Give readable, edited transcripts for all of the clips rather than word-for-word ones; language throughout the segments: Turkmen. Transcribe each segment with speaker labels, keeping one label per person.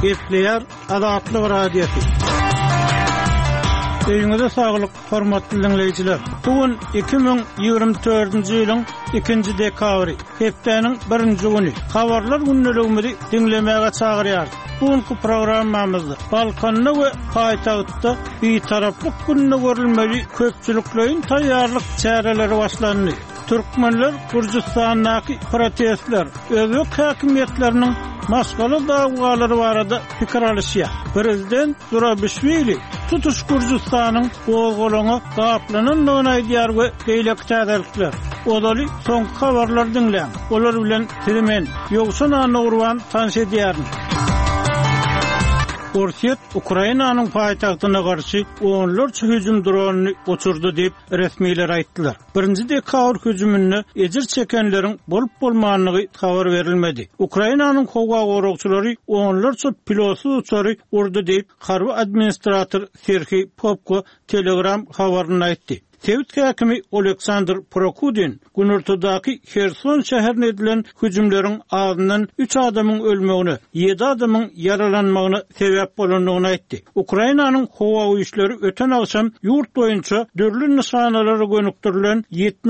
Speaker 1: Gepleyer Adatlı Radyosu. Öýüňize saglyk, hormatly dinleýijiler. Bugün 2024-nji ýylyň 2-nji dekabry, hepdeniň 1-nji güni. Habarlar günneligimizi dinlemäge çagyrýar. Bugünkü programmamyzda Balkanda we paýtagtda betaraplyk gününe görülmeli köpçüliklerin taýýarlyk çäreleri başlandy. Türkmenler Gürjistandaky protestler, özök häkimetleriniň maskaly dagwalary barada pikir alýşýar. Prezident Zurabishvili tutuş Gürjistanyň gowgolaňy gaplanynyny aýdýar we beýlek täzelikler. Olaly soňky habarlar dinleň. Olar bilen Türkmen ýogşuna Nurwan tanış edýärmi? Orsiýet Ukrainanyň paýtagtyna garşy onlarça hüjüm dronunu uçurdy diýip resmiler aýtdylar. 1-nji dekabr hüjümüne ejir çekenleriň bolup bolmanyny habar berilmedi. Ukrainanyň howa gorugçylary onlarça pilotsy uçary urdy diýip harby administrator Serhiy Popko Telegram habaryny aýtdy. Sevit häkimi Oleksandr Prokudin Günürtüdäki Kherson şäherine edilen hüjümleriň ardından 3 adamyň ölmegini, 7 adamyň yaralanmagyna sebäp bolandygyny aýtdy. Ukrainanyň howa güýçleri öten akşam ýurt boýunça dörli nişanalara gönüktirilen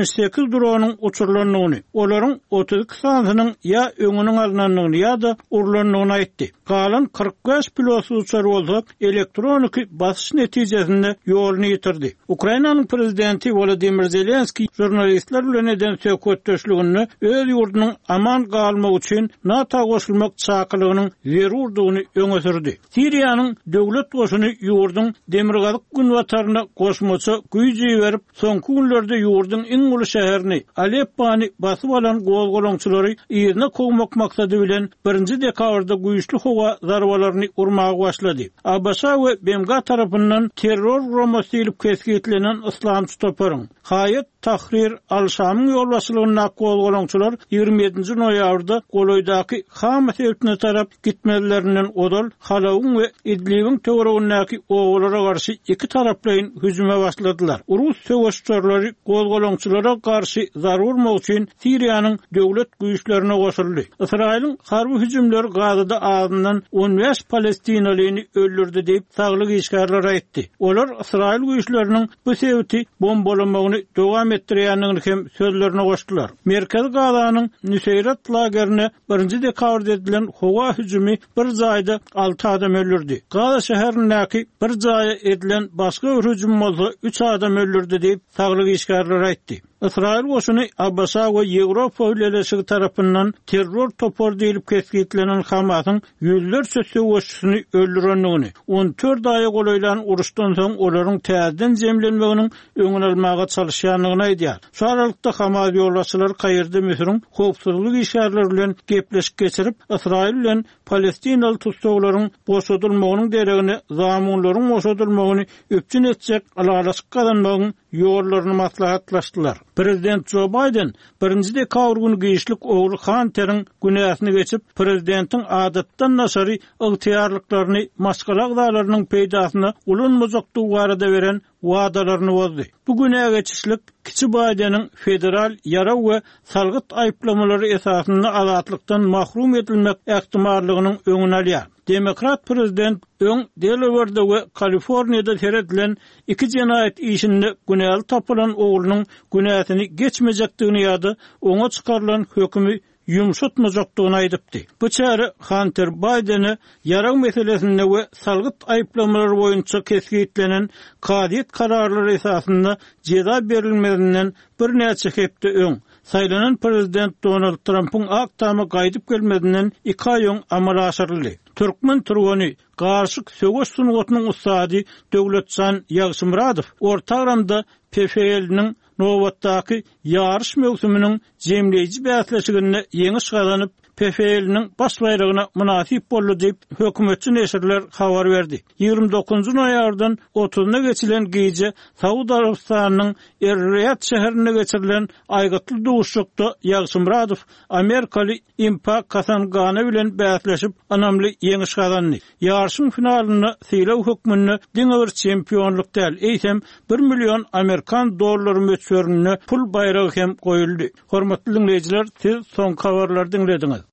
Speaker 1: 78 dronyň uçurulanyny, olaryň 32 sanynyň ýa öňüniň alınanyny ýa-da urulanyny aýtdy. Galan 45 pilotsy uçary bolsa, elektronik basyş netijesinde ýoluny ýitirdi. Ukrainanyň prezidenti Volodymyr Zelenskiy jurnalistler bilen eden söhbetdeşligini öz ýurdunyň aman galmagy üçin NATO goşulmak çakylygynyň zerurdygyny öňe sürdi. Siriýanyň döwlet goşuny ýurduň demirgazyk günwataryna goşmaça güýji berip, soňky günlerde ýurduň iň uly şäherini Aleppany basyp alan gowgolaňçylary ýerine kowmak maksady bilen 1-nji dekabrda güýçli howa zarbalaryny urmagy başlady. Abşa we BMG tarapyndan terror romasy edilip kesgitlenen İslam Stoparın Hayat Tahrir Al-Şam'ın yolbaşçylığına gowgolaňçylar 27-nji noýabrda Goloýdaky Hamas ýurtuna tarap gitmelerinden odal Halawyň we Idlib'in töweregindäki owalara garşy iki taraplaryň hüjüme başladylar. Rus söwüşçüleri gowgolaňçylara garşy zarur bolmak üçin Siriýanyň döwlet güýçlerine goşuldy. Israýlyň harby hüjümleri Gazada ardından 15 Palestinalyny öldürdi diýip saglyk işgärler aýtdy. Olar Israýl güýçleriniň bu sebäpli bombalamagyny dowam etdirýändigini hem sözlerine goşdylar. Merkez Gazanyň Nusayrat lagerine 1-nji dekabrda edilen howa hüjümi bir zaýda 6 adam öldürdi. Gaza şäherindäki bir zaýa edilen başga bir hüjüm bolsa 3 adam öldürdi diýip saglyk işgärler aýtdy. Israil goşuny Abşa we Ýewropa ýöneşigi tarapyndan terror topor diýilip kesgitlenen Hamasyň ýüzlerçe söwüşçüsini öldürendigini, 14 aýa golaýlan uruşdan soň olaryň täzeden jemlenmeginiň öňüne almaga çalışýanlygyny aýdýar. Şu aralykda Hamas ýolbaşçylary Kaýyrda Misriň howpsuzlyk işgärleri bilen gepleşik geçirip, Israil bilen Palestinaly tutsaklaryň boşadylmagynyň deregini, zamanlaryň boşadylmagyny öpçün etjek alagalyk kazanmagyň ýollaryny maslahatlaşdylar. Prezident Joe Biden 1-nji dekabr günü giýişlik ogly Hunter'iň günäsini geçip, prezidentiň adatdan naşary ygtyýarlyklaryny maşgalagdalarynyň peýdasyna ulanmazakdygy barada beren wadalaryny bozdy. Bu günä geçişlik Kiçi Biden'in federal yara we salgyt aýplamalary esasynda azatlykdan mahrum edilmek ähtimallygynyň öňüne alýar. Demokrat prezident öň Delaware'da we Kaliforniýada teredilen iki jenaýat işinde günäli tapylan oglunyň günäsini geçmejekdigini ýa-da oňa çykarylan hökümi yumşatmajakdygyny aýdypdy. Bu çäre Hunter Biden'i yara meselesinde we salgyt aýplamalary boýunça kesgitlenen kadyet kararlary esasynda jeza berilmedinden bir näçe hepde öň saýlanan prezident Donald Trump'ın aktamy gaýdyp gelmedinden 2 aý öň amala aşyryldy. Türkmen turgany garşyk söwüş sunugatynyň ustady Döwletjan Ýagşymyradow ortagramda PFL-niň Nowatdaky ýarış mewsüminiň jemleýiji bäsleşigine ýeňi şgalanyp PFL-niň baş bayragyna munasyp boldy diýip hökümetçi neşirler habar berdi. 29-njy noýabrdan 30-na geçilen gece Saudy Arabistanynyň Er-Riyad şäherine geçirilen aýgatly duşukda Ýagşymyradow Amerikaly Impa Kasangana bilen bäsleşip anamly ýeňiş gazandy. Ýarşyň finalyny sylaw hökmünde diňe bir çempionluk däl, eýsem 1 million Amerikan dollary möçberine pul bayragy hem goýuldy. Hormatly dinleýijiler, siz soňky habarlary dinlediňiz.